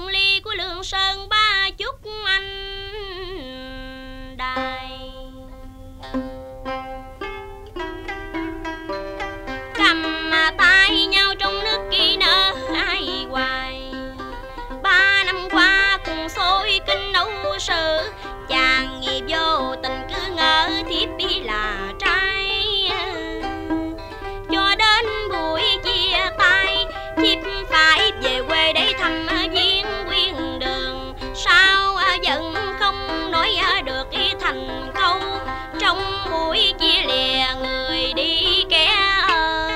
Long ly của Lương Sơn ba chúc anh đài. Cầm tay nhau trong nước kỳ nở ai hoài. 3 năm qua cùng xôi kinh đấu sự, chàng nghi vô tình cứ ngỡ thiếp đi là trai. Cho đến buổi chia tay, thiếp phải về quê để thăm viên quyên đường. Sao vẫn không nói được thành câu, trong buổi chia lìa người đi kẻ ở.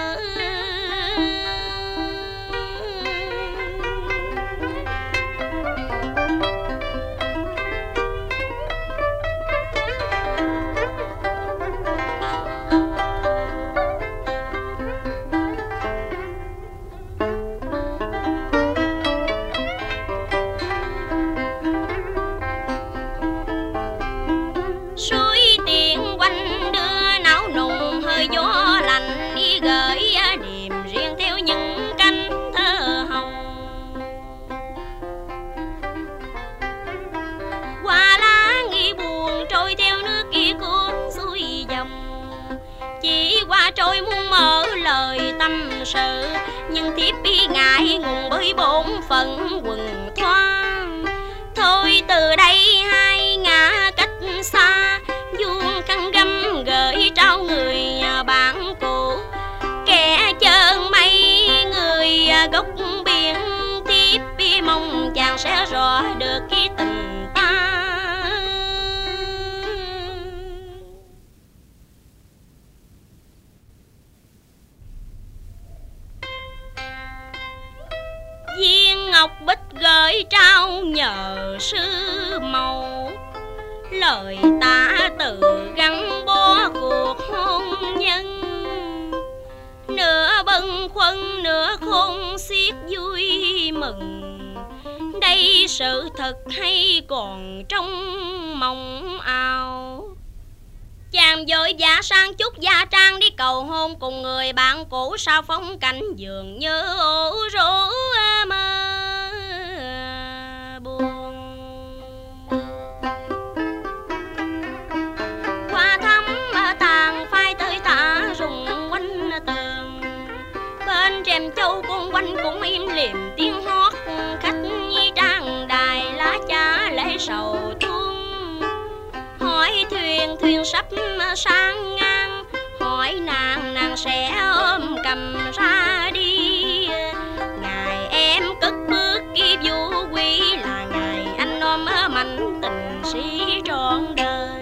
Trôi muốn mở lời tâm sự, nhưng thiếp bi ngại ngùng bởi bổn phận quần thoa. Thôi từ đây hai ngã cách xa, vuông khăn gấm gửi trao người bạn cũ. Kẻ chân mây người gốc biển, thiếp bi mong chàng sẽ rõ được cái tình ta. Viên ngọc bích gửi trao nhờ sư mẫu, lời ta từ gắn bó cuộc hôn nhân. Nửa bâng khuâng nửa khôn xiết vui mừng, đây sự thật hay còn trong mộng ảo. Chàng vội vã sang chúc gia trang đi cầu hôn cùng người bạn cũ, sao phong cảnh dường như ủ rũ mơ buồn. Qua thăm tàn phai tới tả rùng quanh tường, bên rèm châu con quanh cũng im lìm tiếng hót. Khách nhi trang đài lá cha lễ sầu tuôn, hỏi thuyền sắp sang ngang, hỏi nàng sẽ ôm cầm ra đi. Ngày em cất bước ghi vũ quy, là ngày anh ôm mạnh tình sĩ trọn đời.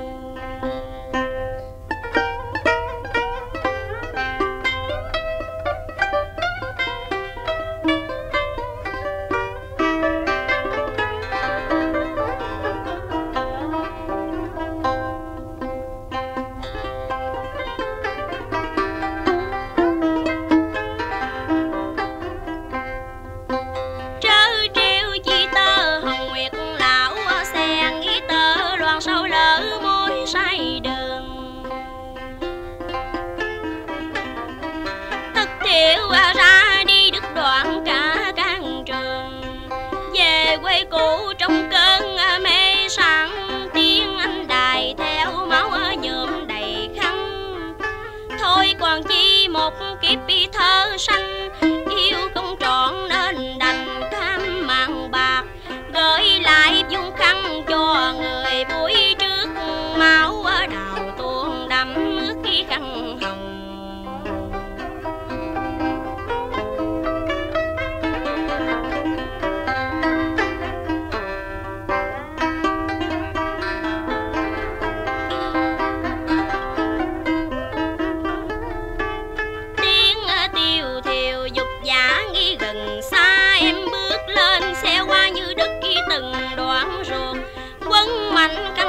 Ra đi đứt đoạn cả căn trường, về quê cũ trong cơn mê sảng. Tiếng anh đài theo máu nhuộm đầy khăn, thôi còn chi một kiếp bi thơ xanh. Yêu không trọn nên đành cam màng bạc, gửi lại dung khăn cho người buổi trước. Máu đào tuôn đẫm ướt khi khăn hồng. Mạnh